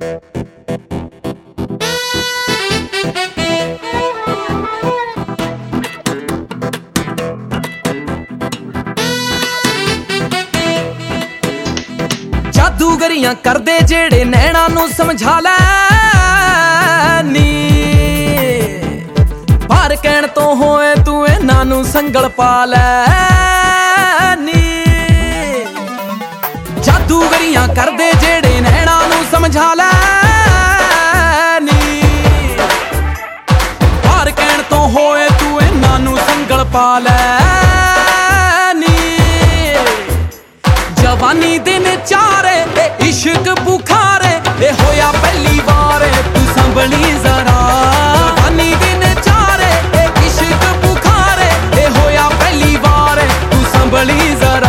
जादूगरियां करदे जेड़े नैना नू समझा लै नी, पर कहण तो होए तू इन्हां नू संगल पा लै नी। जादूगरियां करदे जेड़े नैना नू समझा लै नी, पर कहण तो होए तू इन्हां नू संगल पा लै नी। जवानी दिन चारे इश्क बुखारे ए होया पहली बार तू संभली जरा। जवानी दिन चारे इश्क बुखारे ए होया पहली बार तू संभली जरा।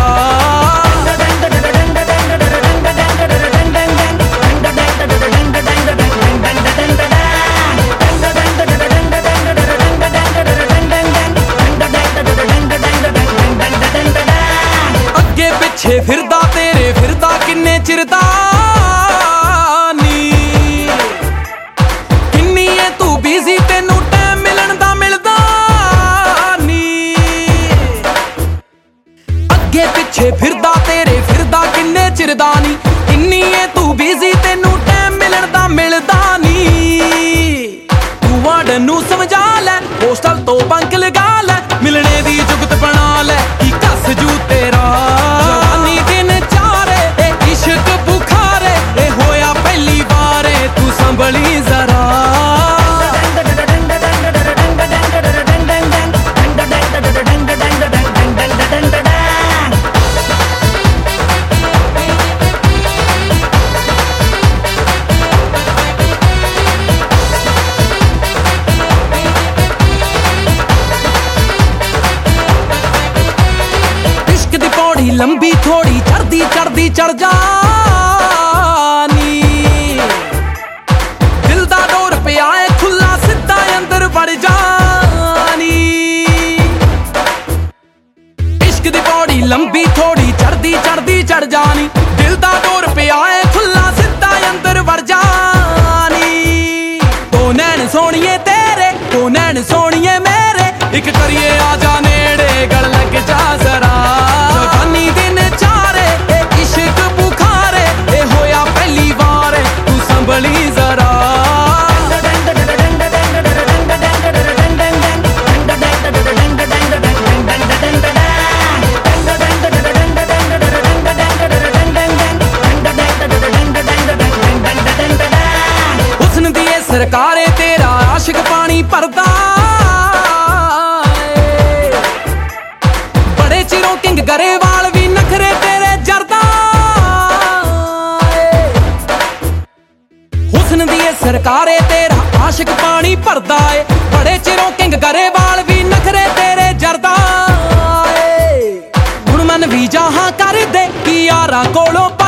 अगे पिछे फिरदा तेरे फिरदा किन्ने चिरदा नी, किन्नी है तू बिजी तेनू टाइम मिलन दा मिलदा नी। अगे पिछे फिरदा तेरे फिरदा किन्ने चिरदा नी, किन्नी है तू बिजी तेनू टाइम मिलन दा मिलदा नी। तू वार्डन नू समझा लै होस्टल तो बंक लगा लै, मिलने दी जुगत बना लै की कस जू तेरा। जवानी दिन चारे इश्क बुखारे ए होया पहली बार तू संभली जरा। इश्क दी पौड़ी लंबी थोड़ी चढ़दी चढ़दी चढ़ जानी, दिल दा डोर पिया है खुला सिद्धा अंदर वड़ जानी। इश्क दी पौड़ी लंबी थोड़ी चढ़दी चढ़दी चढ़ जानी, दिल दा डोर पिया है खुला सिद्धा अंदर वड़ जानी। दो नैन सोनिए तेरे दो नैन सोनिए मेरे, एक करिए आजा नेड़े गल लग जा जरा। जवानी दिन चारे इश्क बुखारे ए होया पहली बार तू संभली जरा। हुस्न दी सरकारे तेरा आशिक पानी भरदा, बड़े चिरों किंग गरेवाल भी नखरे तेरे जरदा। हुस्न दी सरकारे तेरा आशिक पानी भरदा है, बड़े चिरों किंग गरेवाल भी नखरे तेरे जरदा। हुण मन भी जहां कर दे कि यारां कोलों